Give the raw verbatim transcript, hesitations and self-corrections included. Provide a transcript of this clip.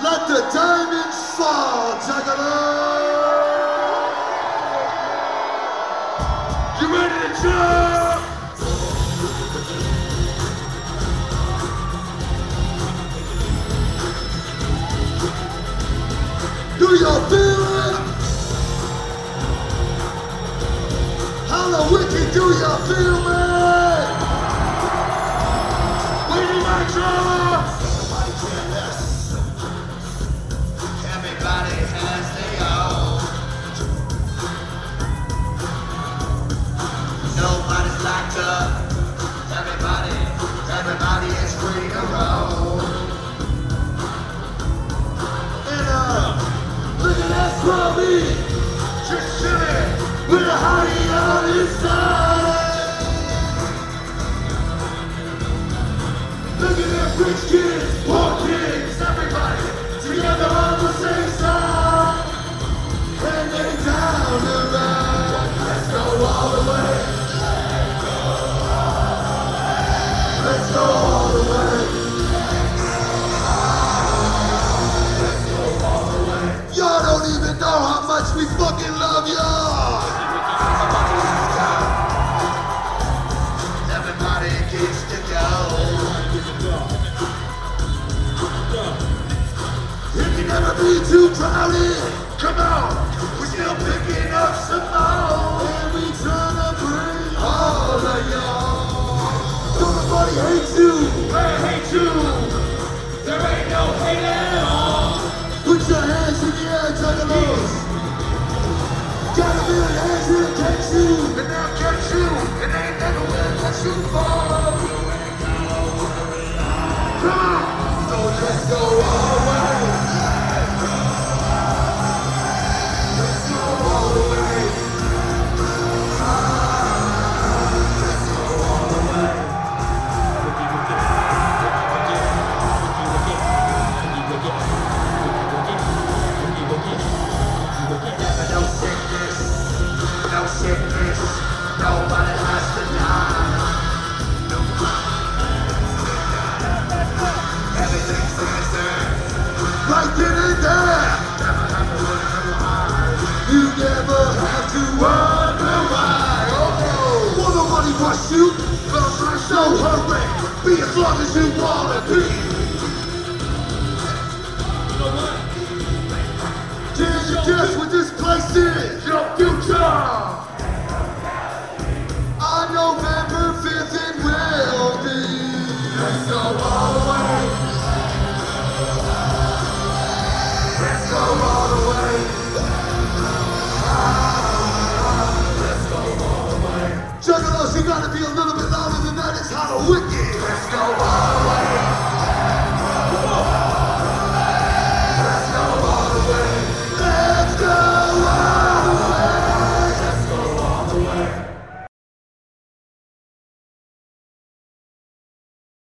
Let the diamonds fall, Juggalo! You ready to jump? Do y'all feel it? How the wicked do y'all feel me? Lady Nitro! Everybody has their own. Nobody's locked up. Everybody, everybody is free to roam. And uh, look at that crummy, just chilling with a hottie on his side. Look at them rich kids, poor kids, everybody together on the same side. And they down the ride. Let's go all the way. Let's go all the way. Y'all don't even know how much we fucking love y'all. Everybody gets to go. It can never be too crowded. Come on, we're still picking up some more. And we tryna bring all of y'all. Don't nobody hate you. They hate you. There ain't no hate at all. Put your hands in the air, Juggalos. Got a million hands here to catch you. And they'll catch you. And they ain't never will let you fall. Come on. So let's go all the way. Let's go all the way. Let's go all the way. No sickness, no sickness, nobody has to die. Everything's answered. Right then and there. You never have to wonder why. Oh no. Will nobody rush you? No hurry. Be as long as you wanna be. Can you guess what this place is? Your future. On November fifth it will be. Let's go all the way. Let's go all the way. Let's go all the way. Juggalos, you gotta be a little bit louder than that. It's how the wicked. Let's go all the way.